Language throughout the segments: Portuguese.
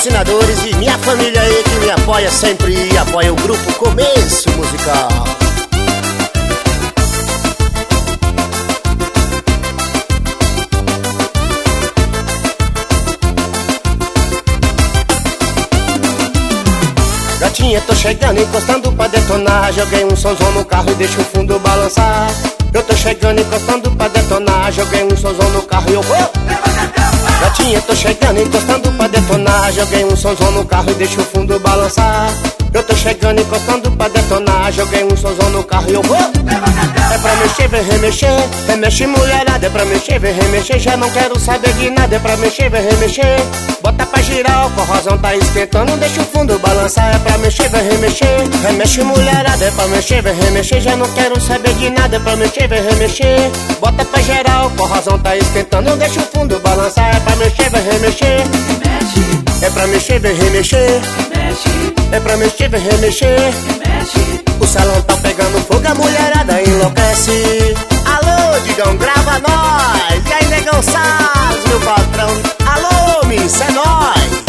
patrocinadores e minha família aí que me apoia sempre e apoia o grupo Começo Musical. Gatinha, tô chegando, encostando pra detonar. Joguei um sonzão no carro e deixo o fundo balançar. Eu tô chegando, encostando pra detonar. Joguei um sonzão no carro e eu vou. Gatinha, tô chegando, encostando pra detonar. Joguei um sonzão no carro e deixo o fundo balançar. Eu tô chegando, encostando pra detonar. Joguei um sonzão no carro e eu vou. É pra mexer, vem remexer. Remexe mulherada, é pra mexer, vem remexer. Já não quero saber de nada, é pra mexer, vem remexer. Bota pra girar, o forrozão tá esquentando. Deixa o fundo balançar, é pra mexer, vem remexer. Remexe mulherada, é pra mexer, vem remexer. Já não quero saber de nada, é pra mexer, vem remexer. Bota pra geral, o forrozão tá esquentando. Deixa o fundo balançar, é pra mexer, vem remexer. É pra mexer, vem remexer. É pra mexer, vem remexer. O salão tá pegando fogo, a mulherada enlouquece. Alô, Digão, grava nós. E aí, negão Salles, meu patrão. Alô, miss, é nóis.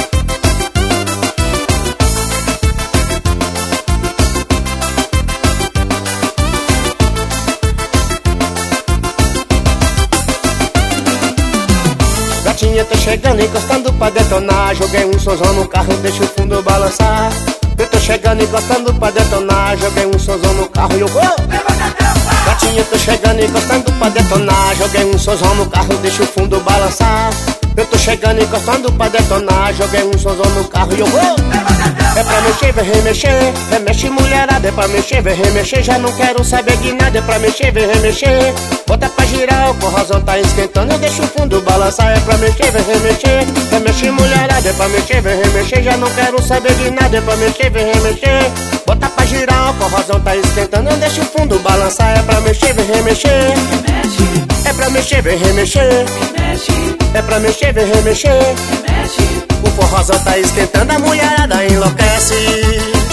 Gatinha, tô chegando, encostando pra detonar. Joguei um sonzão no carro, deixa o fundo balançar. Eu tô chegando, encostando pra detonar. Joguei um sonzão no carro e eu vou. Gatinha, tô chegando, encostando pra detonar. Joguei um sonzão no carro, deixa o fundo balançar. Eu tô chegando, encostando pra detonar. Joguei um sonzão no carro e eu vou. É pra mexer, vem remexer. Remexe mulherada, é pra mexer, vem remexer. Já não quero saber de nada, é pra mexer, vem remexer. Bota pra girar, o forrozão tá esquentando. Eu deixo o fundo balançar, é pra mexer, vem remexer. Remexe mulherada, é pra mexer, vem remexer. Já não quero saber de nada, é pra mexer, vem remexer. Bota pra girar, o forrozão tá esquentando. Eu deixo o fundo balançar, é pra mexer, vem remexer. É pra mexer, vem remexer. É pra mexer, vem remexer. O forrozão tá esquentando, a mulherada enlouquece.